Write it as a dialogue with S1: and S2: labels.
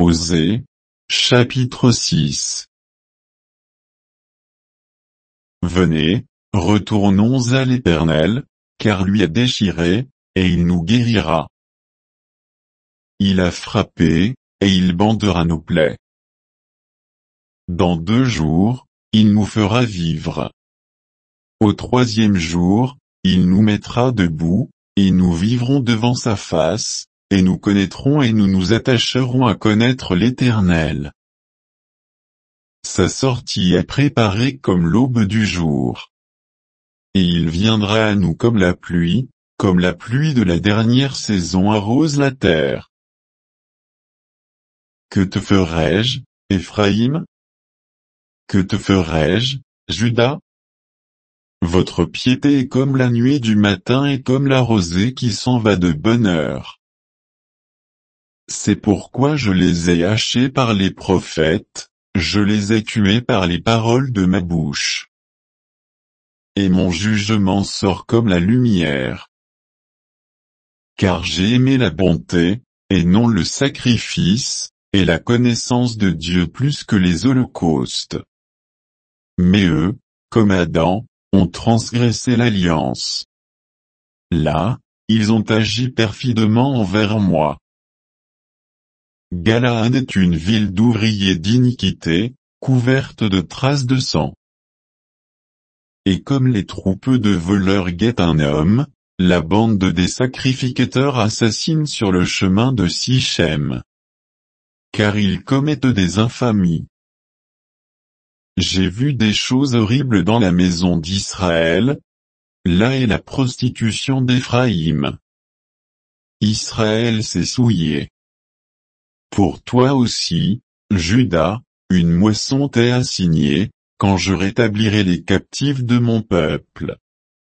S1: Osée, chapitre 6. Venez, retournons à l'Éternel, car lui a déchiré, et il nous guérira. Il a frappé, et il bandera nos plaies. Dans 2 jours, il nous fera vivre. Au 3e jour, il nous mettra debout, et nous vivrons devant sa face, et nous connaîtrons et nous nous attacherons à connaître l'Éternel. Sa sortie est préparée comme l'aube du jour. Et il viendra à nous comme la pluie de la dernière saison arrose la terre. Que te ferai-je, Éphraïm? Que te ferai-je, Juda? Votre piété est comme la nuée du matin et comme la rosée qui s'en va de bonne heure. C'est pourquoi je les ai hachés par les prophètes, je les ai tués par les paroles de ma bouche. Et mon jugement sort comme la lumière. Car j'ai aimé la bonté, et non le sacrifice, et la connaissance de Dieu plus que les holocaustes. Mais eux, comme Adam, ont transgressé l'alliance. Là, ils ont agi perfidement envers moi. Galaad est une ville d'ouvriers d'iniquité, couverte de traces de sang. Et comme les troupeaux de voleurs guettent un homme, la bande des sacrificateurs assassine sur le chemin de Sichem. Car ils commettent des infamies. J'ai vu des choses horribles dans la maison d'Israël. Là est la prostitution d'Éphraïm. Israël s'est souillé. Pour toi aussi, Juda, une moisson t'est assignée, quand je rétablirai les captifs de mon peuple.